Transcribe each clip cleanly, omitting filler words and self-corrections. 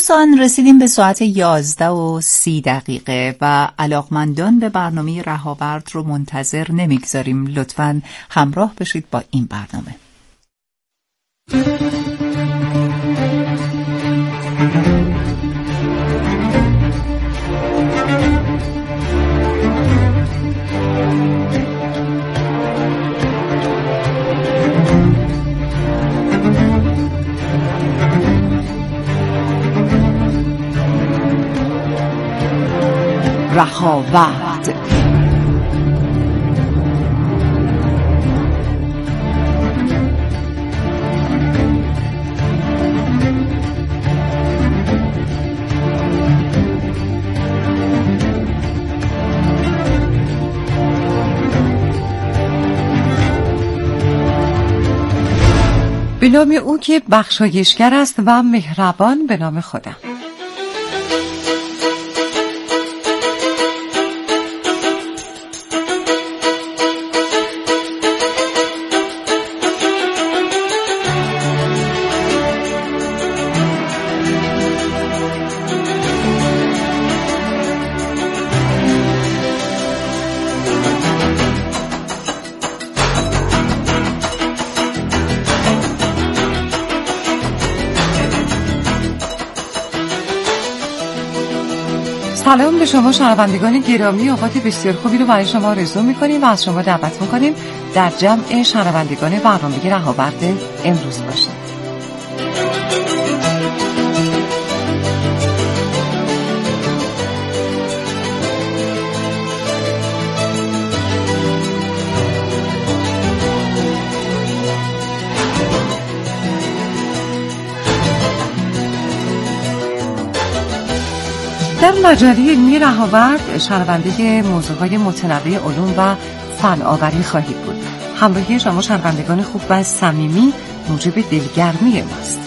دوستان رسیدیم به ساعت 11:30 و علاقمندان به برنامه رهاورد رو منتظر نمیگذاریم. لطفاً همراه بشید با این برنامه. رهاورد. به نام او که بخشایشگر است و مهربان، به نام خودم. سلام به شما شنوندگان گرامی، اوقات بسیار خوبی رو برای شما آرزو می‌کنیم و از شما دعوت می‌کنیم در جمع شنوندگان برنامه رهاورد امروز باشید. در مجله علمی رهاورد شنونده موضوعهای متنوع علوم و فناوری خواهید بود. همراهی شما شنوندگان خوب و صمیمی موجب دلگرمی ماست.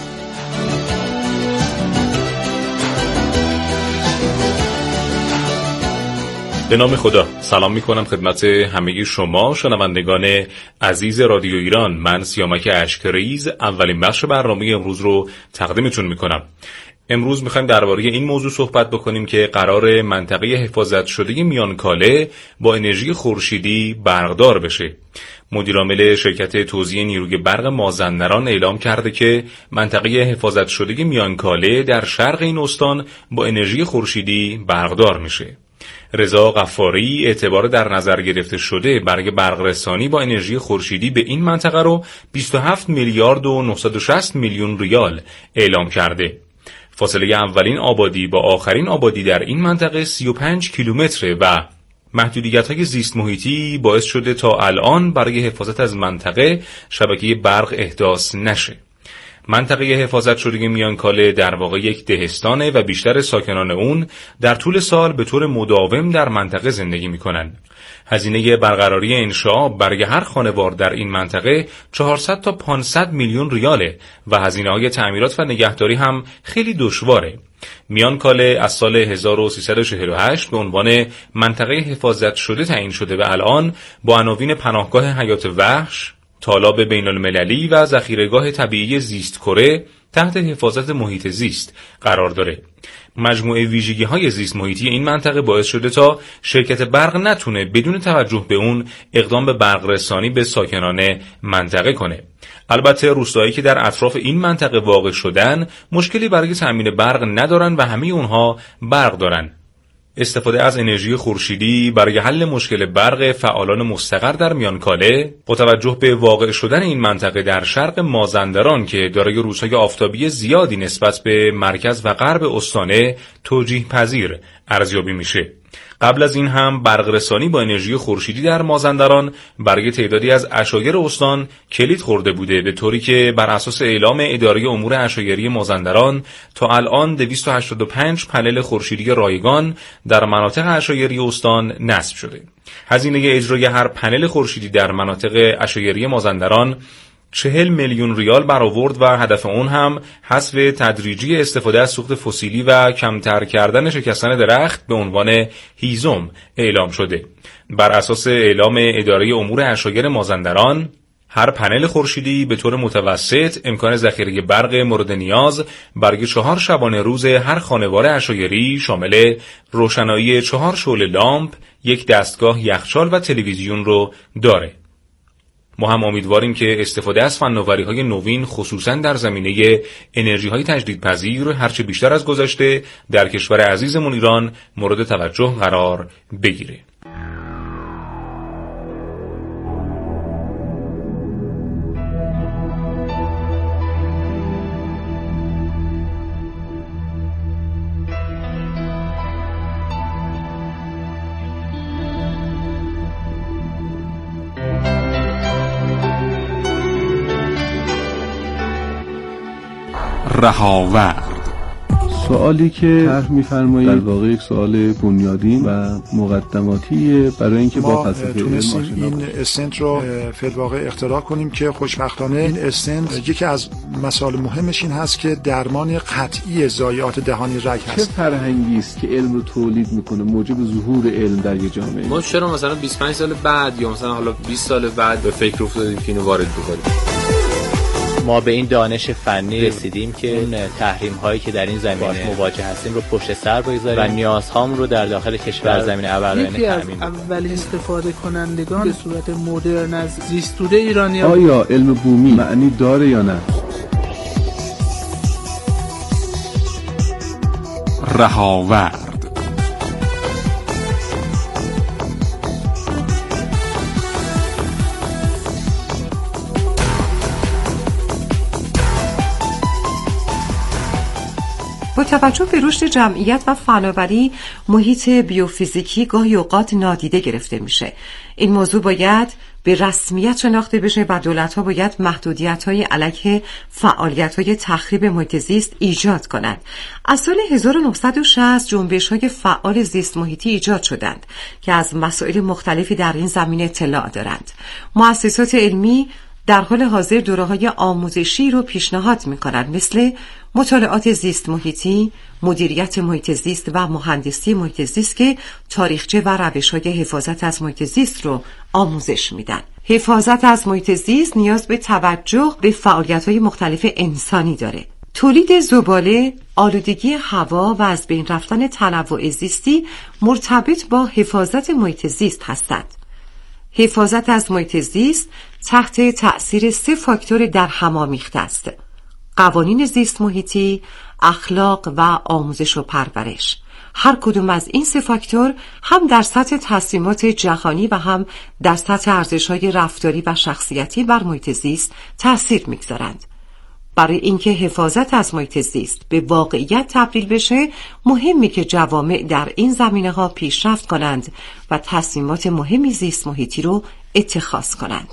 به نام خدا سلام میکنم خدمت همه شما شنوندگان عزیز رادیو ایران. من سیامک اشکریز اولین بخش برنامه امروز رو تقدیمتون میکنم. امروز میخوایم درباره این موضوع صحبت بکنیم که قرار منطقه حفاظت شده میانکاله با انرژی خورشیدی برقدار بشه. مدیرعامل شرکت توزیع نیروی برق مازندران اعلام کرده که منطقه حفاظت شده میانکاله در شرق این استان با انرژی خورشیدی برقدار میشه. رضا غفاری اعتبار در نظر گرفته شده برای برقرسانی با انرژی خورشیدی به این منطقه رو 27 میلیارد و 960 میلیون ریال اعلام کرده. فاصله اولین آبادی با آخرین آبادی در این منطقه 35 کیلومتره و محدودیت‌های زیست محیطی باعث شده تا الان برای حفاظت از منطقه شبکه برق احداث نشه. منطقه حفاظت شده میانکاله در واقع یک دهستانه و بیشتر ساکنان اون در طول سال به طور مداوم در منطقه زندگی میکنن. هزینه برقراری انشاء برای هر خانوار در این منطقه 400 تا 500 میلیون ریاله و هزینه‌های تعمیرات و نگهداری هم خیلی دشواره. میانکاله از سال 1348 به عنوان منطقه حفاظت شده تعیین شده و الان با عناوین پناهگاه حیات وحش، تالاب بین المللی و ذخیره‌گاه طبیعی زیست کره تحت حفاظت محیط زیست قرار داره. مجموعه ویژگی‌های زیست محیطی این منطقه باعث شده تا شرکت برق نتونه بدون توجه به اون اقدام به برق رسانی به ساکنان منطقه کنه. البته روستاهایی که در اطراف این منطقه واقع شدن مشکلی برای تامین برق ندارن و همه اونها برق دارن. استفاده از انرژی خورشیدی برای حل مشکل برق فعالان مستقر در میانکاله با توجه به واقع شدن این منطقه در شرق مازندران که دارای روزهای آفتابی زیادی نسبت به مرکز و غرب استانه توجیه پذیر ارزیابی میشه. قبل از این هم برقرسانی با انرژی خورشیدی در مازندران برای تعدادی از عشایر استان کلید خورده بوده، به طوری که بر اساس اعلام اداره امور عشایری مازندران تا الان 285 پنل خورشیدی رایگان در مناطق عشایری استان نصب شده. هزینه اجرای هر پنل خورشیدی در مناطق عشایری مازندران 40 میلیون ریال برآورد و هدف اون هم حذف تدریجی استفاده از سوخت فسیلی و کمتر کردن شکستن درخت به عنوان هیزم اعلام شده. بر اساس اعلام اداره امور عشایر مازندران هر پنل خورشیدی به طور متوسط امکان ذخیره برق مورد نیاز برای 4 شبانه روز هر خانوار عشایری شامل روشنایی 4 شعله لامپ، 1 دستگاه یخچال و تلویزیون رو داره. ما هم امیدواریم که استفاده از فناوری‌های نوین خصوصاً در زمینه انرژی‌های تجدیدپذیر هرچه بیشتر از گذشته در کشور عزیزمون ایران مورد توجه قرار بگیره. رهاورد. سوالی که طرح می‌فرمایید در واقع یک سوال بنیادین و مقدماتیه برای اینکه با فلسفه علم آشنا این استنت رو فی الواقع اختراع کنیم که خوشبختانه این استنت یکی از مسائل مهمش این هست که درمان قطعی ضایعات دهانی رگ هست. چه فرهنگی است که علم رو تولید میکنه موجب ظهور علم در یک جامعه؟ ما چرا مثلا 25 سال بعد یا مثلا حالا 20 سال بعد به فکر افتادیم که اینو وارد بکنیم؟ ما به این دانش فنی رسیدیم که اون تحریم هایی که در این زمینه مواجه هستیم رو پشت سر بگذاریم و نیازهام رو در داخل کشور زمینه ابرآیینه تامین کنیم. اولین استفاده کنندگان به صورت مدرن از زیستوده ایرانی آیا علم بومی معنی داره یا نه؟ رهاورد. با توجه به رشد جمعیت و فناوری، محیط بیوفیزیکی گاهی اوقات نادیده گرفته میشه. این موضوع باید به رسمیت شناخته بشه و دولت‌ها باید محدودیت‌های علیه فعالیت‌های تخریب محیط زیست ایجاد کنند. از سال 1960 جنبش‌های فعال زیست محیطی ایجاد شدند که از مسائل مختلفی در این زمینه اطلاع دارند. مؤسسات علمی در حال حاضر دوره‌های آموزشی رو پیشنهاد می‌کنند، مثل مطالعات زیست محیطی، مدیریت محیط زیست و مهندسی محیط زیست که تاریخچه و روش‌های حفاظت از محیط زیست رو آموزش میدن. حفاظت از محیط زیست نیاز به توجه به فعالیت‌های مختلف انسانی داره. تولید زباله، آلودگی هوا و از بین رفتن تنوع زیستی مرتبط با حفاظت محیط زیست هستند. حفاظت از محیط زیست تحت تأثیر 3 فاکتور در هم آمیخته است: قوانین زیست محیطی، اخلاق و آموزش و پرورش. هر کدوم از این 3 فاکتور هم در سطح تصمیمات جهانی و هم در سطح ارزش‌های رفتاری و شخصیتی بر محیط زیست تأثیر می‌گذارند. برای اینکه حفاظت از محیط زیست به واقعیت تبدیل بشه، مهمه که جوامع در این زمینه‌ها پیشرفت کنند و تصمیمات مهمی زیست محیطی رو اتخاذ کنند.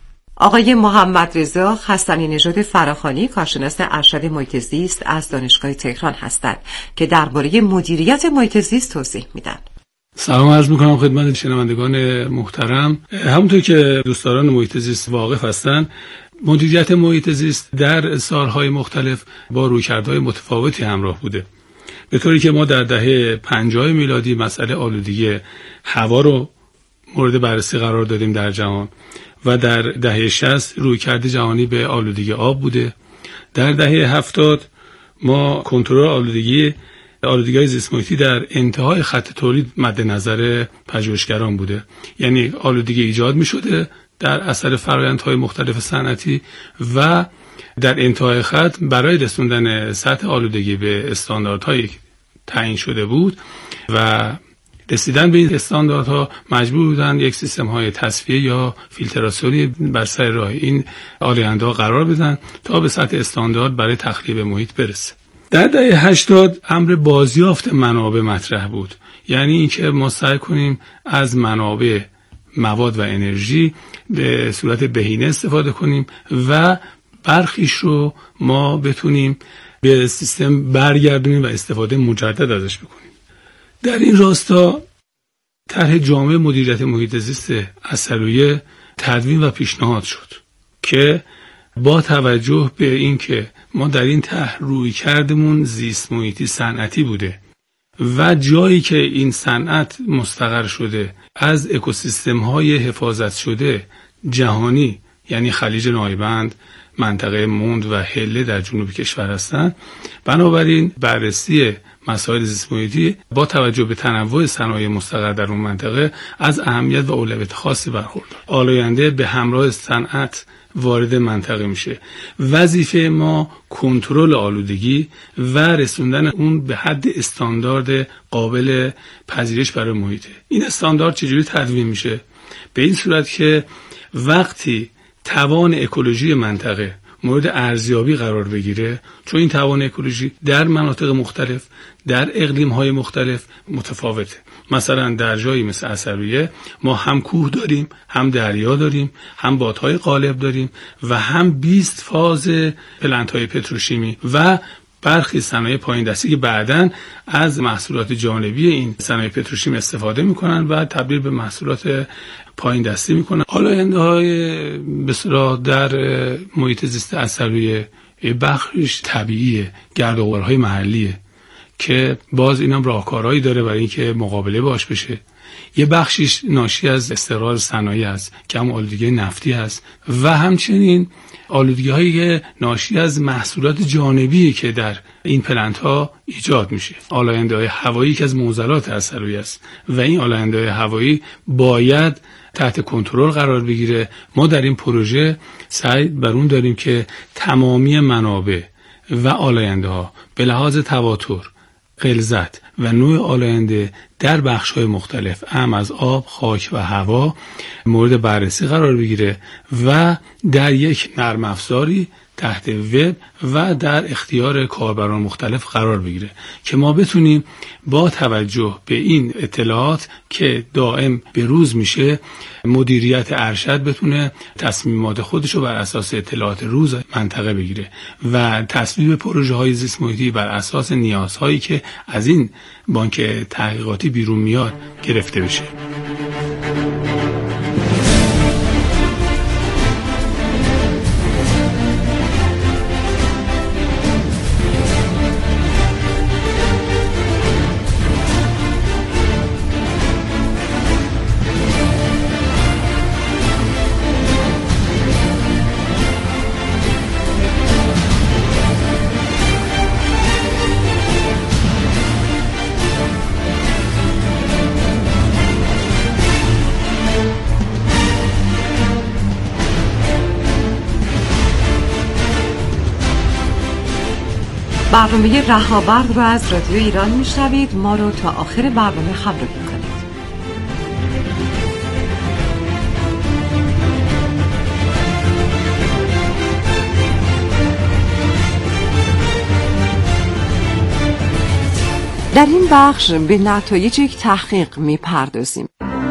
آقای محمد رضا حسنی نژاد فراخوانی، کارشناس ارشد محیط زیست از دانشگاه تهران هستند که درباره مدیریت محیط زیست توضیح میدن. سلام عرض میکنم خدمت شنوندگان محترم. همونطور که دوستداران محیط زیست واقف هستند، مدیریت محیط زیست در سالهای مختلف با رویکردهای متفاوتی همراه بوده، به طوری که ما در دهه 50 میلادی مسئله آلودگی هوا رو مورد بررسی قرار دادیم در جهان و در دهه 60 رویکرد جهانی به آلودگی آب بوده. در دهه 70 ما کنترل آلودگی‌های زیست محیطی در انتهای خط تولید مد نظر پژوهشگران بوده، یعنی آلودگی ایجاد می‌شده در اثر فرآیندهای مختلف صنعتی و در انتهای خط برای رسوندن سطح آلودگی به استانداردهای تعیین شده بود و رسیدن به این استانداردها مجبور بودن یک سیستم‌های تصفیه یا فیلتراسیونی بر سر راه این آلاینده‌ها قرار بدن تا به سطح استاندارد برای تخریب محیط برسه. در دهه 80 امر بازیافت منابع مطرح بود، یعنی اینکه ما سعی کنیم از منابع مواد و انرژی به صورت بهینه استفاده کنیم و برخیش رو ما بتونیم به سیستم برگردونیم و استفاده مجدد ازش بکنیم. در این راستا طرح جامع مدیریت محیط زیست اثرایه تدوین و پیشنهاد شد که با توجه به اینکه ما در این طرح رویکردمون زیست محیطی صنعتی بوده و جایی که این صنعت مستقر شده از اکوسیستم‌های حفاظت شده جهانی یعنی خلیج نایبند، منطقه موند و هله در جنوب کشور هستند. بنابراین بررسی مسائل زیست محیطی با توجه به تنوع صنایع مستقر در اون منطقه از اهمیت و اولویت خاصی برخوردار. آلاینده به همراه صنعت وارد منطقه میشه. وظیفه ما کنترل آلودگی و رسوندن اون به حد استاندارد قابل پذیرش برای محیطه. این استاندارد چجوری تدوین میشه؟ به این صورت که وقتی توان اکولوژی منطقه مورد ارزیابی قرار بگیره، چون این توان اکولوژی در مناطق مختلف در اقلیم‌های مختلف متفاوته. مثلا در جایی مثل عصرویه ما هم کوه داریم، هم دریا داریم، هم بادهای قالب داریم و هم 20 فاز پلنت‌های پتروشیمی و برخی صنایع پایین دستی که بعداً از محصولات جانبی این صنایع پتروشیمی استفاده میکنن و تبدیل به محصولات پایین دستی میکنن. آلاینده‌های به اصطلاح در محیط زیست عصرویه بخشش طبیعیه، گرد و غبارهای محلیه که باز اینم راهکارهایی داره برای اینکه مقابله باش بشه. یه بخشش ناشی از استقرار صنایع است که هم آلودگی نفتی است و همچنین آلودگی‌های ناشی از محصولات جانبی که در این پلنت‌ها ایجاد میشه. آلاینده‌های هوایی که از معضلات عصرویه است و این آلاینده‌های هوایی باید تحت کنترل قرار بگیره. ما در این پروژه سعی بر اون داریم که تمامی منابع و آلاینده‌ها به لحاظ تواتر، غلظت و نوع آلاینده در بخش‌های مختلف از آب، خاک و هوا مورد بررسی قرار بگیره و در یک نرم افزاری تحت وب و در اختیار کاربران مختلف قرار بگیره که ما بتونیم با توجه به این اطلاعات که دائم به روز میشه، مدیریت ارشد بتونه تصمیمات خودش رو بر اساس اطلاعات روز منطقه بگیره و تصویب پروژه های زیست محیطی بر اساس نیازهایی که از این بانک تحقیقاتی بیرون میاد گرفته بشه. برنامه رهاورد رو از رادیو ایران میشنوید. ما رو تا آخر برنامه همراهی کنید. در این بخش به نتایج یک تحقیق میپردازیم.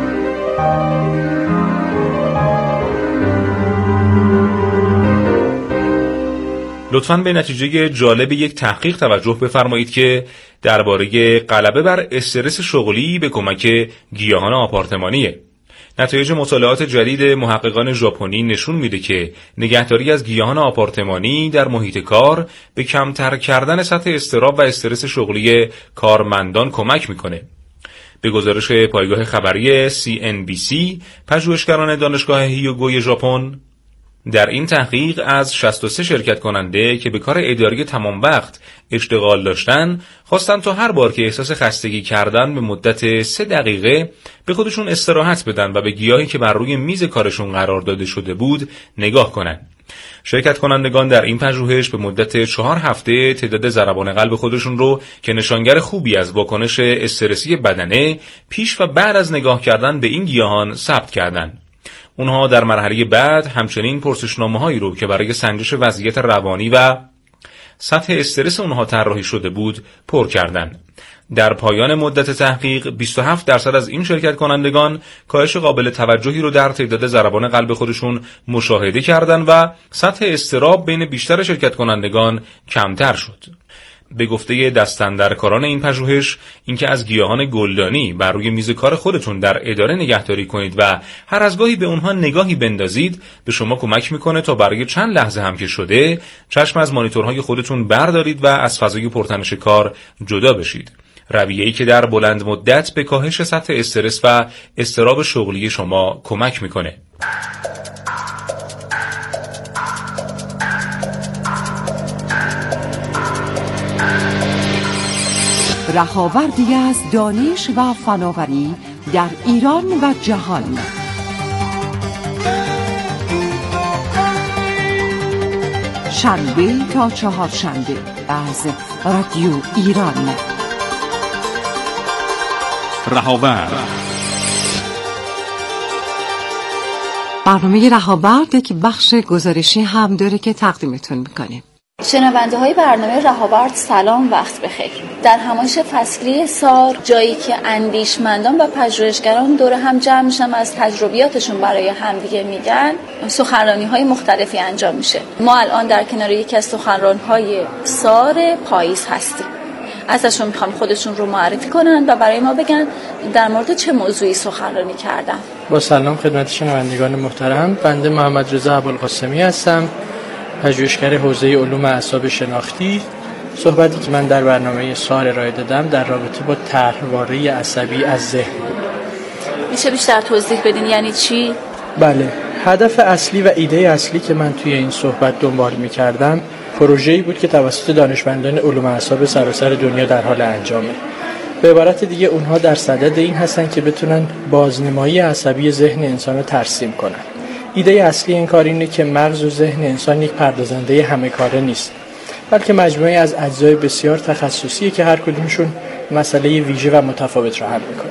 لطفاً به نتیجه جالب یک تحقیق توجه بفرمایید که درباره غلبه بر استرس شغلی به کمک گیاهان آپارتمانیه. نتایج مطالعات جدید محققان ژاپنی نشون میده که نگهداری از گیاهان آپارتمانی در محیط کار به کمتر کردن سطح اضطراب و استرس شغلی کارمندان کمک میکنه. به گزارش پایگاه خبری CNBC، پژوهشگران دانشگاه هیوگوی ژاپن در این تحقیق از 63 شرکت کننده که به کار اداری تمام وقت اشتغال داشتن خواستن تا هر بار که احساس خستگی کردن به مدت 3 دقیقه به خودشون استراحت بدن و به گیاهی که بر روی میز کارشون قرار داده شده بود نگاه کنن. شرکت کنندگان در این پژوهش به مدت 4 هفته تعداد ضربان قلب خودشون رو که نشانگر خوبی از واکنش استرسی بدنه پیش و بعد از نگاه کردن به این گیاهان ثبت کردند. اونها در مرحله بعد همچنین پرسشنامه‌هایی رو که برای سنجش وضعیت روانی و سطح استرس اونها طراحی شده بود پر کردند. در پایان مدت تحقیق 27% از این شرکت کنندگان کاهش قابل توجهی رو در تعداد ضربان قلب خودشون مشاهده کردند و سطح اضطراب بین بیشتر شرکت کنندگان کمتر شد. به گفته دستاندرکاران این پژوهش، اینکه از گیاهان گلدانی بر روی میز کار خودتون در اداره نگهداری کنید و هر از گاهی به اونها نگاهی بندازید به شما کمک میکنه تا برای چند لحظه هم که شده چشم از مانیتورهای خودتون بردارید و از فضای پرتنش کار جدا بشید. رویه‌ای که در بلند مدت به کاهش سطح استرس و اضطراب شغلی شما کمک میکنه. رهاوردی از دانش و فناوری در ایران و جهان. شنبه تا چهارشنبه از رادیو ایران. رهاورد. برنامه رهاورد یک بخش گزارشی هم داره که تقدیمتون میکنیم. شنونده های برنامه رهاورد سلام، وقت بخیر. در همایش فصلی سار، جایی که اندیشمندان و پژوهشگران دور هم جمع میشن از تجربیاتشون برای همدیگه میگن، سخنرانی های مختلفی انجام میشه. ما الان در کنار یکی از سخنران های سار پاییز هستیم. ازشون میخوام خودشون رو معرفی کنن و برای ما بگن در مورد چه موضوعی سخنرانی کردن. با سلام خدمت شنوندگان محترم، بنده محمد رضا ابوالقاسمی هستم، پژوهشگر حوزه علوم اعصاب شناختی. صحبتی که من در برنامه سار ارائه دادم در رابطه با طرحواره عصبی از ذهن. میشه بیشتر توضیح بدین یعنی چی؟ بله، هدف اصلی و ایده اصلی که من توی این صحبت دنبال می‌کردم پروژه‌ای بود که توسط دانشمندان علوم اعصاب سراسر دنیا در حال انجامه. به عبارت دیگه اونها در صدد این هستن که بتونن بازنمایی عصبی ذهن انسان رو ترسیم کنن. ایده اصلی این کار اینه که مغز و ذهن انسان یک پردازنده همه کاره نیست، بلکه مجموعه از اجزای بسیار تخصصیه که هر کدومشون مسئله ویژه و متفاوت رو حل میکنن.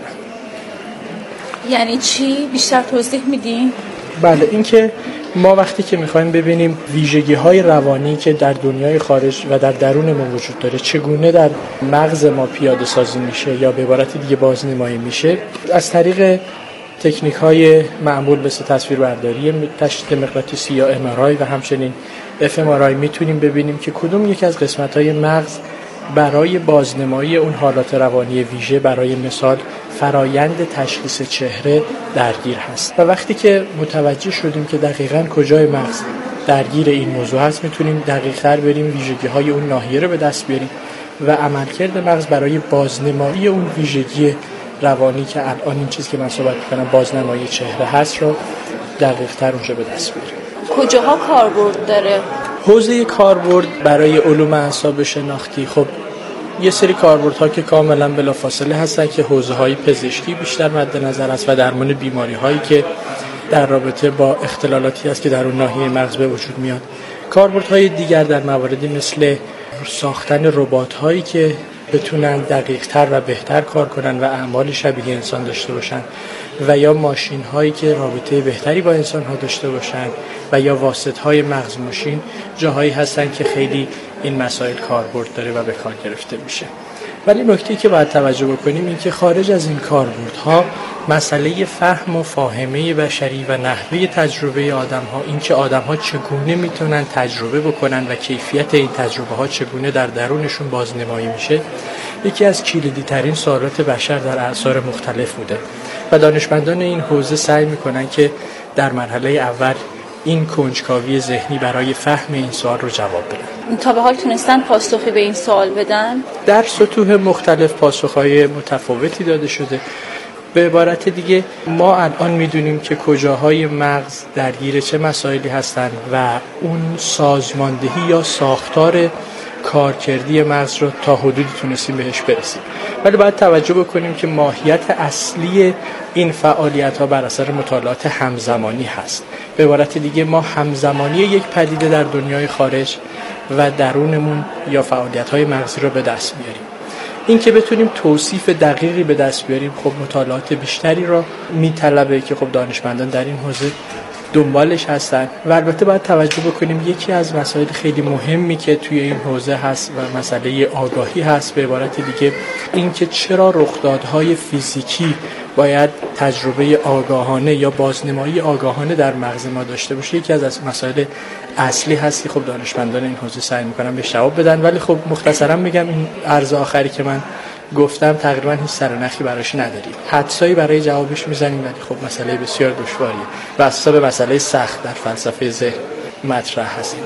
یعنی چی؟ بیشتر توضیح میدین؟ بله، این که ما وقتی که میخوایم ببینیم ویژگی‌های روانی که در دنیای خارج و در درونمون وجود داره چگونه در مغز ما پیاده سازی میشه یا به عبارت دیگه بازنمایی میشه، از طریق تکنیک‌های معمول مثل تصویربرداری تشدید مغناطیسی یا MRI و همچنین fMRI میتونیم ببینیم که کدوم یک از قسمت‌های مغز برای بازنمایی اون حالات روانی ویژه، برای مثال فرایند تشخیص چهره، درگیر هست. و وقتی که متوجه شدیم که دقیقاً کجای مغز درگیر این موضوع هست، میتونیم دقیق‌تر بریم ویژگی‌های اون ناحیه رو به دست بیاریم و عملکرد مغز برای بازنمایی اون ویژگی روانی که الان این چیزی که من صحبت می‌کنم بازنمایی چهره هست رو دقیق‌تر اونجا به دست بیاریم. کجاها کاربرد داره؟ حوزه کاربرد برای علوم اعصاب شناختی، خب یه سری کاربردها که کاملا بلافاصله هستن که حوزه‌های پزشکی بیشتر مد نظر است و درمان بیماری‌هایی که در رابطه با اختلالاتی است که در اون ناحیه مغز به وجود میاد. کاربردهای دیگر در مواردی مثل ساختن ربات‌هایی که بتونن دقیق‌تر و بهتر کار کنن و اعمال شبیه انسان داشته باشن و یا ماشین‌هایی که رابطه بهتری با انسان‌ها داشته باشن و یا واسطه‌های مغز ماشین جاهایی هستن که خیلی این مسائل کاربرد داره و به کار گرفته میشه. ولی نکته‌ای که باید توجه بکنیم این که خارج از این کاربردها مسئله فهم و فاهمه بشری و نحوه تجربه آدم‌ها، این که آدم‌ها چگونه میتونن تجربه بکنن و کیفیت این تجربه‌ها چگونه در درونشون بازنمایی میشه، یکی از کلیدی‌ترین سوالات بشر در اعصار مختلف بوده و دانشمندان این حوزه سعی میکنن که در مرحله اول این کنجکاوی ذهنی برای فهم این سوال رو جواب بدن. تا به حال تونستن پاسخی به این سوال بدن؟ در سطوح مختلف پاسخهای متفاوتی داده شده. به عبارت دیگه ما الان میدونیم که کجاهای مغز درگیر چه مسائلی هستن و اون سازماندهی یا ساختار کارکردی مغز رو تا حدودی تونستیم بهش برسیم. ولی باید توجه بکنیم که ماهیت اصلی این فعالیت‌ها بر اثر مطالعات همزمانی هست. به عبارت دیگه ما همزمانی یک پدیده در دنیای خارج و درونمون یا فعالیت‌های مغزی رو به دست میاریم. این که بتونیم توصیف دقیقی به دست بیاریم خب مطالعات بیشتری رو میطلبه که خب دانشمندان در این حوزه دنبالش هستن و البته باید توجه بکنیم یکی از مسائل خیلی مهمی که توی این حوزه هست و مسئله آگاهی هست. به عبارت دیگه این که چرا رخدادهای فیزیکی باید تجربه آگاهانه یا بازنمایی آگاهانه در مغز ما داشته باشه، یکی از مسائل اصلی هست که خب دانشمندان این حوزه سعی میکنن بهش جواب بدن. ولی خب مختصرا میگم این عرض آخری که من گفتم تقریبا هیچ سرنخی براش نداریم، حدسایی برای جوابش میزنیم ولی خب مسئله بسیار دشواریه و اساسا به مسئله سخت در فلسفه ذهن مطرح هست این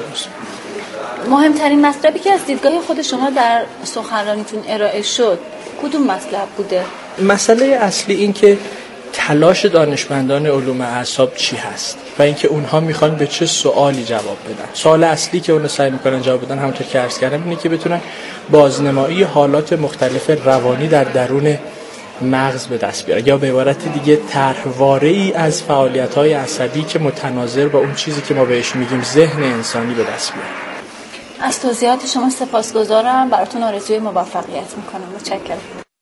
موضوع. مهمترین مطلبی که از دیدگاه خود شما در سخنرانیتون ارائه شد کدوم مطلب بوده؟ مسئله اصلی این که تلاش دانشمندان علوم اعصاب چی هست و اینکه اونها میخوان به چه سوالی جواب بدن. سوال اصلی که اونها سعی میکنن جواب بدن همونطور که عرض کردم اینه که بتونن بازنمایی حالات مختلف روانی در درون مغز به دست بیارن، یا به عبارت دیگه طرحواره‌ای از فعالیت‌های عصبی که متناظر با اون چیزی که ما بهش میگیم ذهن انسانی به دست بیارن. از توضیحات شما سپاسگزارم، براتون آرزوی موفقیت میکنم. متشکرم.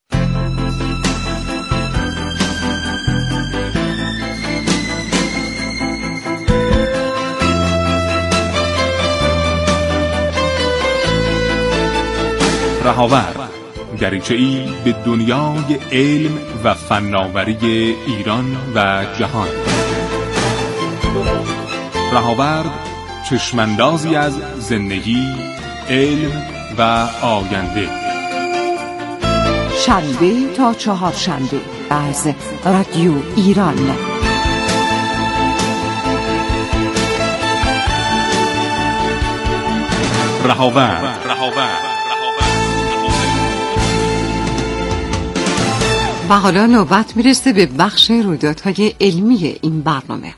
رهاور، دریچه‌ای به دنیای علم و فناوری ایران و جهان. رهاورد، چشماندازی از زندگی، علم و آینده. شنبه تا چهارشنبه از رادیو ایران. رهاورد. و حالا نوبت میرسه به بخش رویدادهای علمی این برنامه.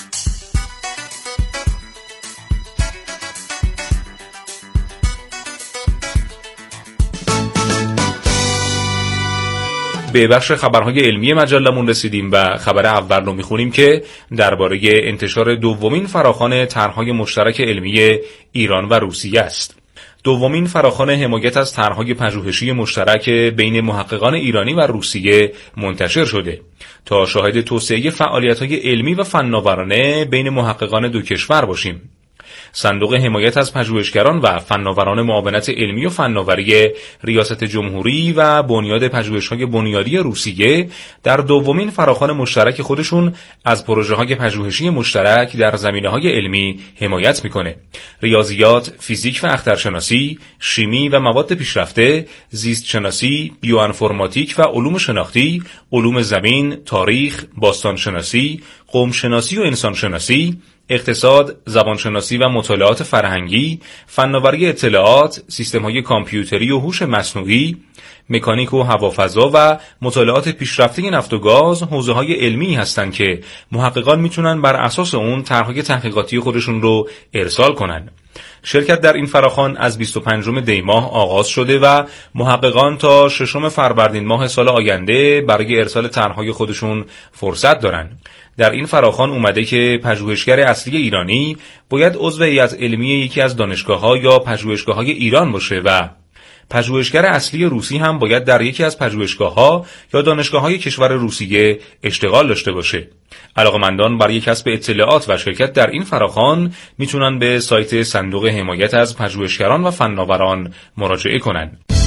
به بخش خبرهای علمی مجلمون رسیدیم و خبر اول رو میخونیم که درباره انتشار دومین فراخوان طرح‌های مشترک علمی ایران و روسیه است. دومین فراخوان حمایت از طرح‌های پژوهشی مشترک بین محققان ایرانی و روسیه منتشر شده تا شاهد توسعه فعالیت‌های علمی و فناورانه بین محققان دو کشور باشیم. صندوق حمایت از پژوهشگران و فناوران معاونت علمی و فناوری ریاست جمهوری و بنیاد پژوهش‌های بنیادی روسیه در دومین فراخوان مشترک خودشون از پروژه‌های پژوهشی مشترک در زمینه‌های علمی حمایت می‌کنه. ریاضیات، فیزیک و اخترشناسی، شیمی و مواد پیشرفته، زیست شناسی، بیوانفرماتیک و علوم شناختی، علوم زمین، تاریخ، باستان شناسی، قوم شناسی و انسان شناسی، اقتصاد، زبانشناسی و مطالعات فرهنگی، فناوری اطلاعات، سیستم‌های کامپیوتری و هوش مصنوعی، مکانیک و هوافضا و مطالعات پیشرفته نفت و گاز حوزه‌های علمی هستند که محققان میتونن بر اساس اون طرح‌های تحقیقاتی خودشون رو ارسال کنن. شرکت در این فراخوان از 25 دی ماه آغاز شده و محققان تا 6 فروردین ماه سال آینده برای ارسال طرح‌های خودشون فرصت دارن. در این فراخوان اومده که پژوهشگر اصلی ایرانی باید عضو هیئت علمی یکی از دانشگاه‌ها یا پژوهشگاه‌های ایران باشه و پژوهشگر اصلی روسی هم باید در یکی از پژوهشگاه‌ها یا دانشگاه‌های کشور روسیه اشتغال داشته باشه. علاقه‌مندان برای کسب اطلاعات و شرکت در این فراخوان میتونن به سایت صندوق حمایت از پژوهشگران و فناوران مراجعه کنن.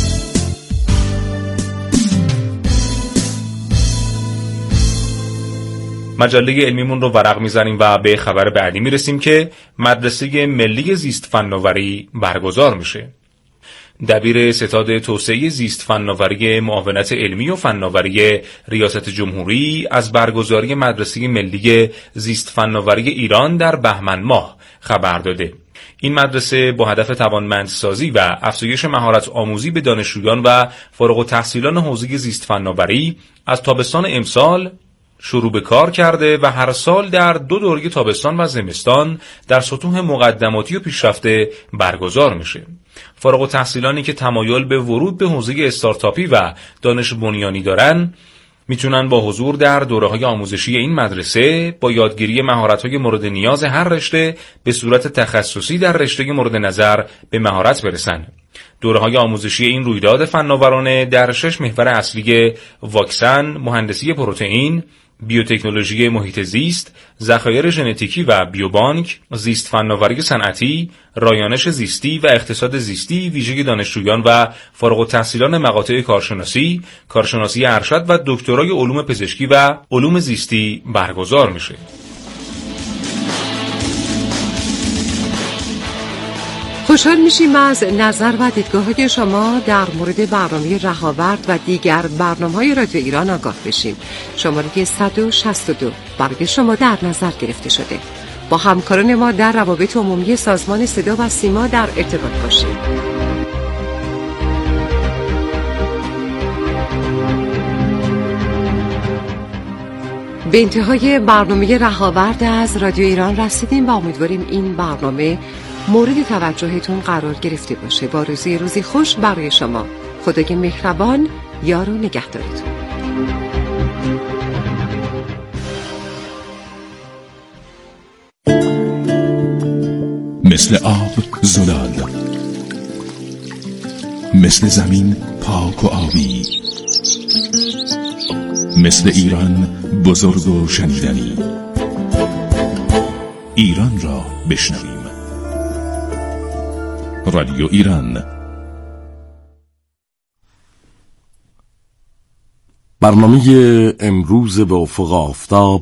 مجله علمیمون رو ورق میزنیم و به خبر بعدی میرسیم که مدرسه ملی زیست فناوری برگزار میشه. دبیر ستاد توسعه زیست فناوری معاونت علمی و فناوری ریاست جمهوری از برگزاری مدرسه ملی زیست فناوری ایران در بهمن ماه خبر داده. این مدرسه با هدف توانمندسازی و افزایش مهارت آموزی به دانشجویان و فارغ التحصیلان حوزه زیست فناوری از تابستان امسال شروع به کار کرده و هر سال در 2 دوره تابستان و زمستان در سطوح مقدماتی و پیشرفته برگزار میشه. فارغ التحصیلانی که تمایل به ورود به حوزه استارتاپی و دانش بنیانی دارن میتونن با حضور در دوره‌های آموزشی این مدرسه با یادگیری مهارت‌های مورد نیاز هر رشته به صورت تخصصی در رشته مورد نظر به مهارت برسن. دوره‌های آموزشی این رویداد فناورانه در 6 محور اصلی واکسن، مهندسی پروتئین، بیوتکنولوژی محیط زیست، ذخایر ژنتیکی و بیوبانک، زیست فناوری صنعتی، رایانش زیستی و اقتصاد زیستی ویژه دانشجویان و فارغ التحصیلان مقاطع کارشناسی، کارشناسی ارشد و دکترای علوم پزشکی و علوم زیستی برگزار میشه. خوشحال میشیم از نظر و دیدگاه‌های شما در مورد برنامه رهاورد و دیگر برنامه‌های رادیو ایران آگاه بشیم. شماره 162 برای شما در نظر گرفته شده. با همکاران ما در روابط عمومی سازمان صدا و سیما در ارتباط باشید. به انتهای برنامه رهاورد از رادیو ایران رسیدیم و امیدواریم این برنامه مورد توجهتون قرار گرفته باشه. با آرزوی روزی خوش برای شما. خدای مهربان یار و نگهدارتون. مثل آب زلال، مثل زمین پاک و آبی، مثل ایران بزرگ و شنیدنی. ایران را بشنویم. رادیو ایران. برنامه امروز به افق آفتاب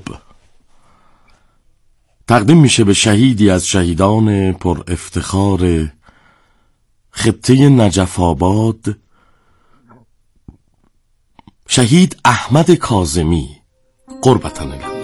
تقدیم میشه به شهیدی از شهیدان پر افتخار خطه نجف آباد، شهید احمد کاظمی قربتن الله.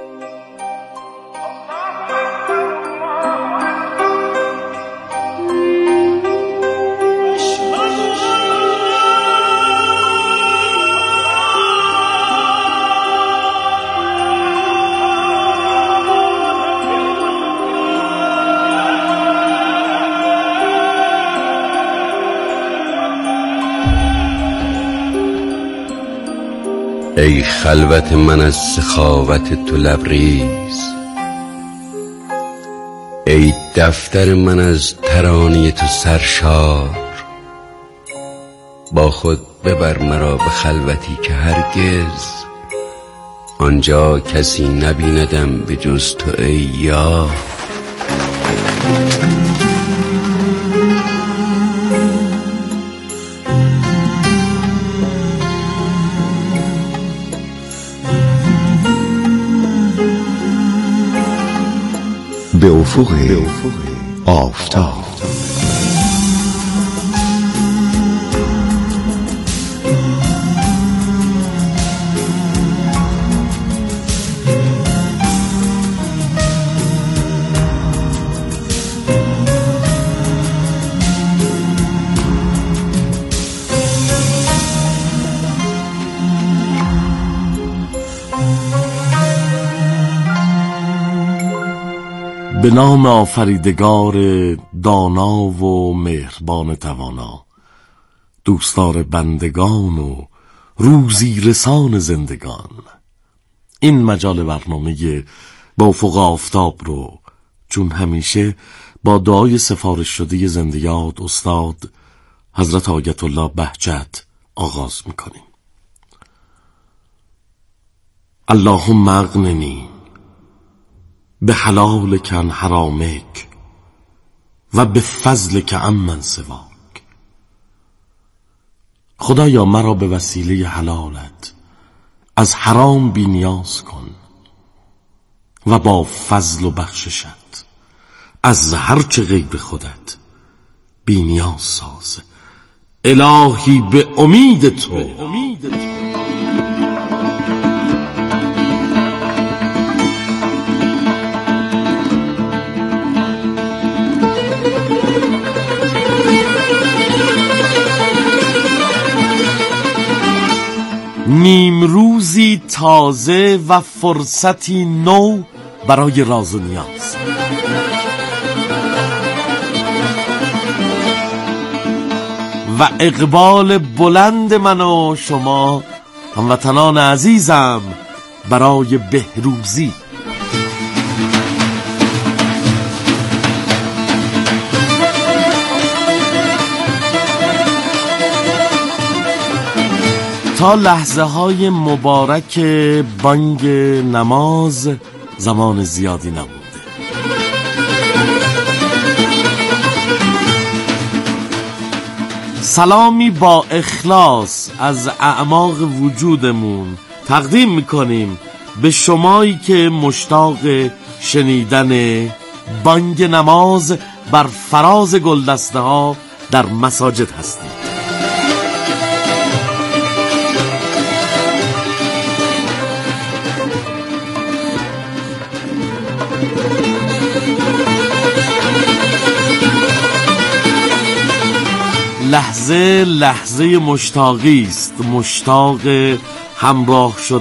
ای خلوت من از سخاوت تو لبریز، ای دفتر من از ترانه تو سرشار. با خود ببر مرا به خلوتی که هرگز آنجا کسی نبیندم به جز تو ای یار. به افق آفتاب. به نام آفریدگار دانا و مهربان توانا، دوستدار بندگان و روزی رسان زندگان. این مجال برنامه با افق آفتاب رو چون همیشه با دعای سفارش شده زنده یاد استاد حضرت آیت الله بهجت آغاز میکنیم. اللهم اغننی به حلالک عن حرامک و به فضلک عمن سواک. خدایا مرا به وسیله حلالت از حرام بی نیاز کن و با فضل و بخششت از هرچه غیر خودت بی نیاز ساز. الهی به امید تو نیم روزی تازه و فرصتی نو برای راز و نیاز. و اقبال بلند من و شما هموطنان عزیزم برای بهروزی. تا لحظه های مبارک بانگ نماز زمان زیادی نبوده. سلامی با اخلاص از اعماق وجودمون تقدیم میکنیم به شمایی که مشتاق شنیدن بانگ نماز بر فراز گلدسته ها در مساجد هستید. لحظه مشتاقی است، مشتاق همراه شدن